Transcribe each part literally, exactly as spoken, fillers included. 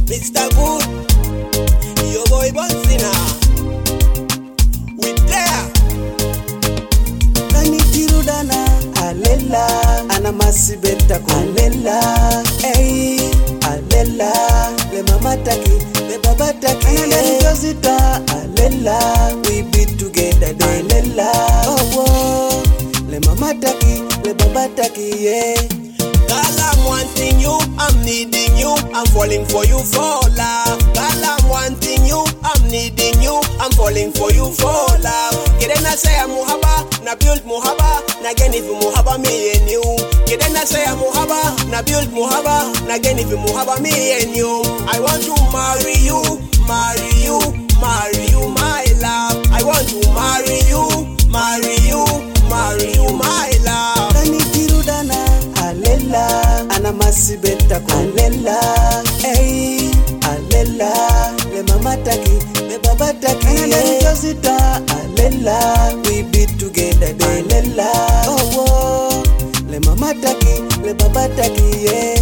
Mister Good, your boy Bonsina. We there. Kani tirudana alela, ana masibeta alela, ey alela, le mama taki, le baba taki, le josita alela, we be together alela, oh oh, le mama taki, le baba taki, yeah. Girl, I'm wanting you, I'm needing you, I'm falling for you for love. Girl, I'm wanting you, I'm needing you, I'm falling for you for love. Kidena say I'm muhaba, na build muhaba, na get if muhaba me and you. Kidena say I'm muhaba, na build muhaba, na get if muhaba me and you. I want to marry you, marry you, marry you, my love. I want to marry you, marry you, marry you, my love. Kani tirudana alela, ana masibeta alela, ey alela, le mama taki, le baba taki, le josita alela, we be together alela, oh oh, le mama taki, le baba taki, yeah.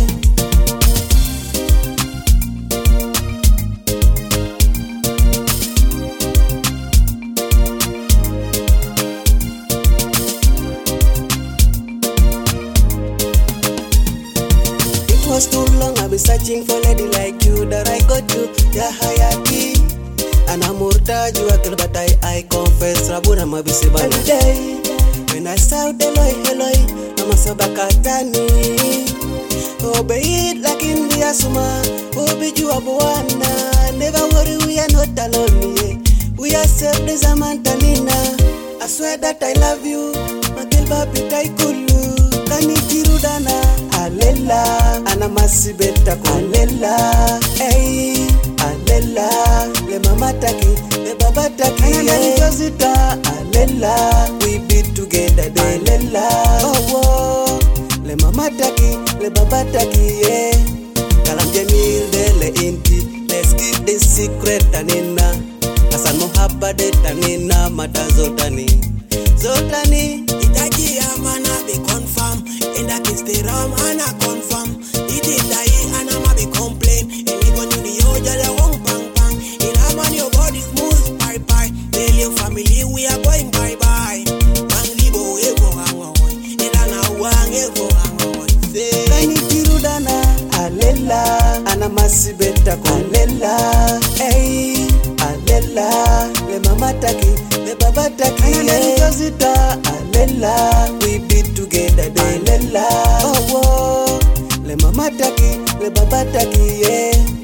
It was too long, I've been searching for lady like you that I got you, ya hayati. And I'm murtaju akil, but I, I confess, Rabuna mabisi bana. Every day, when I shout Eloi, Eloi, I'm a sabakatani. Obey it like in the Asuma, obey you abuana. Never worry, we are not alone, yeah. We are safe, there's a mantanina. I swear that I love you, Magil babi taikulu. Kani tirudana alela, ana masibeta alela, ey alela, le mama taki, le baba taki, le josita alela, we be together alela, oh oh, le mama taki, le baba taki, yeah. Kalam Jamil de le inti, let's keep the secret tanina. Asan muhabba de tanina, mata zotani, zotani. Itaji amana be confirm, and I can stay ram and I confirm. It is die and I'm a be complain. And you go to the old jala wong bang bang. In a man your body smooth, bye bye. Tell your family we are going bye bye. Bang libo ego hangoy, and I know wang ego hangoy. Say Kani tirudana alela, ana masibeta alela, ey alela, le mama taki, le baba taki, le josita alela, we be together alela, oh oh, le mama taki, le baba taki, yeah.